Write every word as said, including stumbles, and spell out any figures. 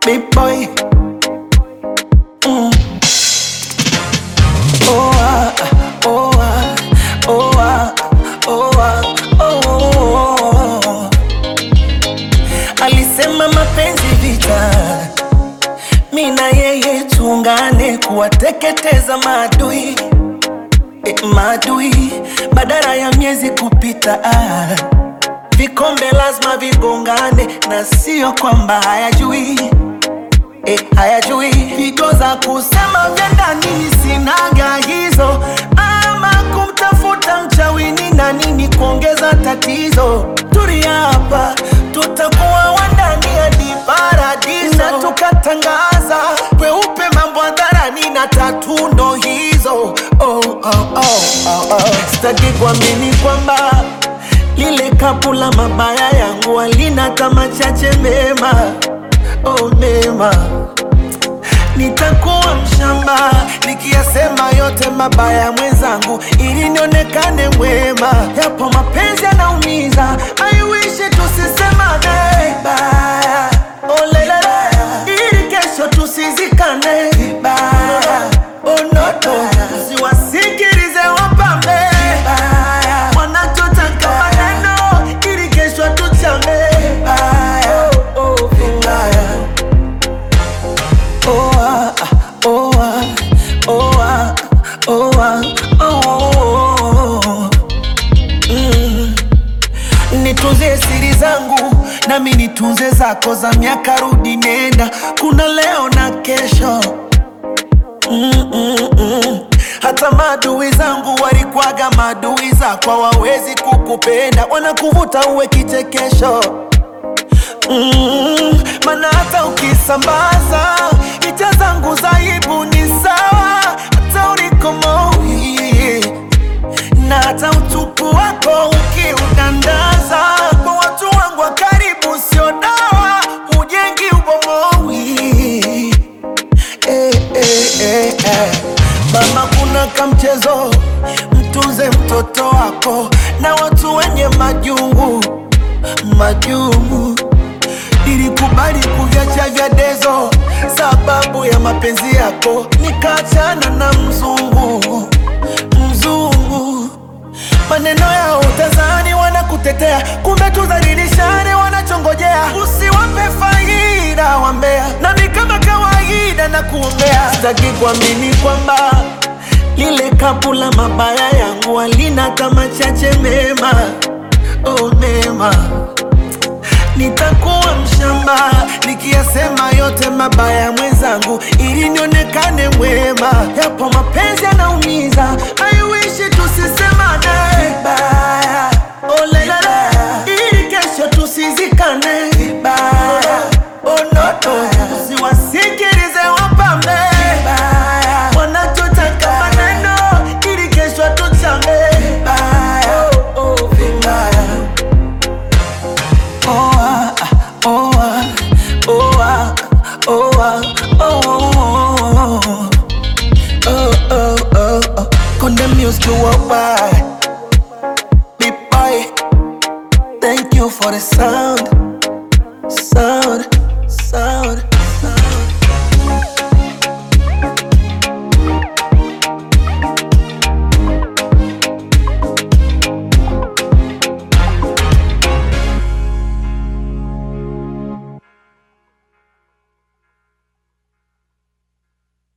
big boy. Mm. Oh ah, oh ah, oh ah, oh ah, oh, oh, oh. Alisema mapenzi vita, mimi na yeye tuungane kuwateketeza maadui, e, maadui badala ya miezi kupita. Ah, vikombe lazima vigongane na sio kwamba hayajui, e, hayajui higo za kusema vya ndani sinaga hizo, ama kumtafuta mchawini na nini kuongeza tatizo. Tulia hapa tutakuwa wandani hadi paradiso, na tukatangaza weupe mambo hadharani na tatu ndo hizo. Oh, oh, oh, oh, oh. Sitaki kuamini kwamba lile kapu la mabaya yangu halina kama chache mema. Oh mema, nitakuwa mshamba nikiyasema yote mabaya mwenzangu ili nionekane mwema. Yapo mapenzi yanaumiza, I wish tusisemane vibaya. Oh lelele, ili kesho tusizikane vibaya. Oh no no, siwasikilize wapambe vibaya, wanachotaka maneno ili kesho tuchame vibaya. Oh, oh, vibaya. Oh ah, oh ah, oh ah, oh ah, oh, oh, oh. Mm. Nitunze siri zangu nami nitunze zako, za miaka rudi nenda, kuna leo na kesho. Mm -mm -mm. Hata maadui zangu walikwaga maadui zako, hawawezi kukupenda, wanakuvuta uwe kichekesho. Mm, mana hata ukisambaza picha zangu zaibu ni sawa, hata ulikomoi na hata utupu wako ukiudandaza kwa watu wangu wa karibu, sio dawa, ujengi ubomoi. Eh, eh, eh, eh. Mama, kuna kamchezo, mtunze mtoto wako na watu wenye majungu, majungu. Nilikubali kuviacha vya dezo sababu ya mapenzi yako, nikaachana na mzungu, mzungu. Maneno yao utazani wanakutetea, kumbe tudhalilishane wanachongojea. Usiwape faida wambea, nami kama kawaida na kuombea. Sitaki kuamini kwamba lile kapu la mabaya yangu halina kama chache mema. Oh mema, nitakuwa mshamba nikiyasema yote mabaya mwenzangu ili nionekane mwema. Yapo mapenzi yanaumiza, I wish tusisemane vibaya. Oh lelele, ili kesho tusizikane vibaya. Oh no no, siwasikilize wapambe vibaya, wanachotaka maneno ili kesho tuchame vibaya. Oh, oh, vibaya. Oh ah, oh ah, oh ah, oh ah, oh, oh, oh, oh, oh, oh. Condemn music to worldwide. Big boy, thank you for the sound, sound, sound.